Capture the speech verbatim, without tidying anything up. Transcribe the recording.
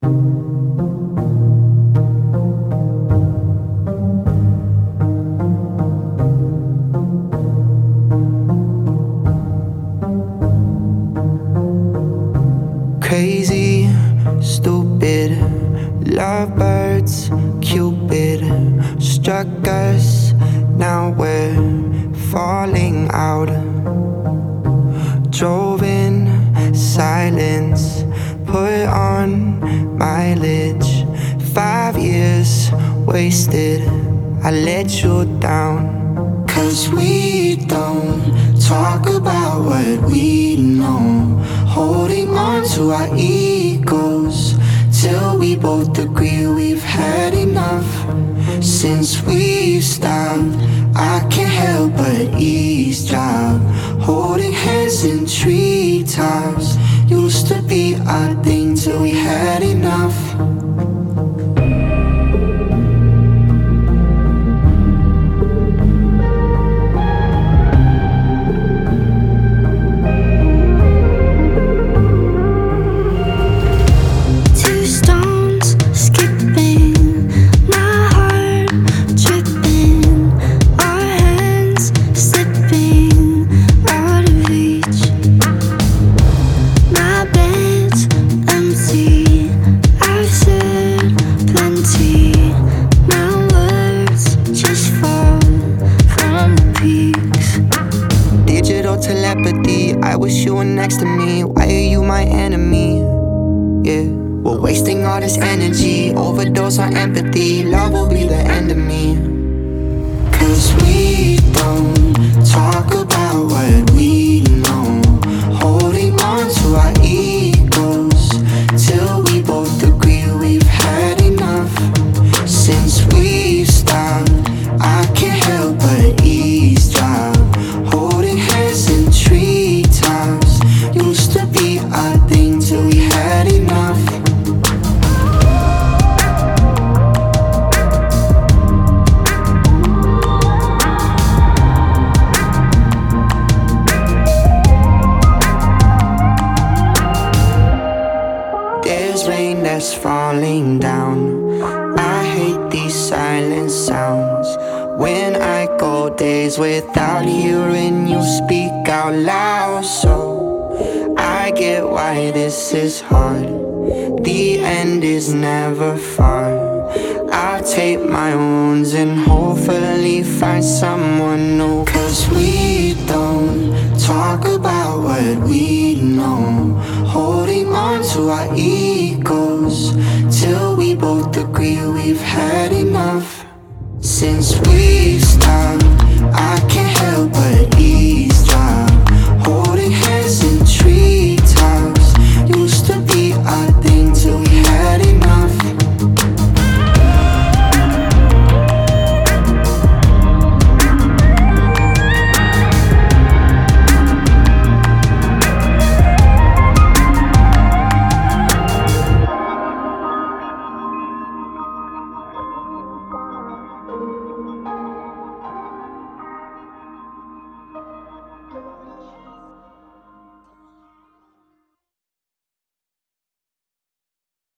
Crazy, stupid, lovebirds, Cupid struck us, now we're falling out. Drove in silence, put on mileage. Five years wasted, I let you down. Cause we don't talk about what we know, holding on to our egos till we both agree we've had enough. Since we've stopped, I can't help but eavesdrop, holding hands in treetops. Used to be our thing till we had enough. Telepathy, I wish you were next to me. Why are you my enemy? Yeah, we're wasting all this energy, overdose on empathy. Love will be the end of me. Cause we don't talk about what we know, holding on to our egos till we both agree we've had enough. Since we've stopped, I can't help but eavesdrop, holding hands in treetops. Used to be our thing till we had enough. There's rain that's falling down, I hate these silent sounds. When I go days without hearing you speak out loud, so I get why this is hard. The end is never far. I'll take my wounds and hopefully find someone new. Cause we don't talk about what we know, holding on to our egos till we both agree we've had enough. Since we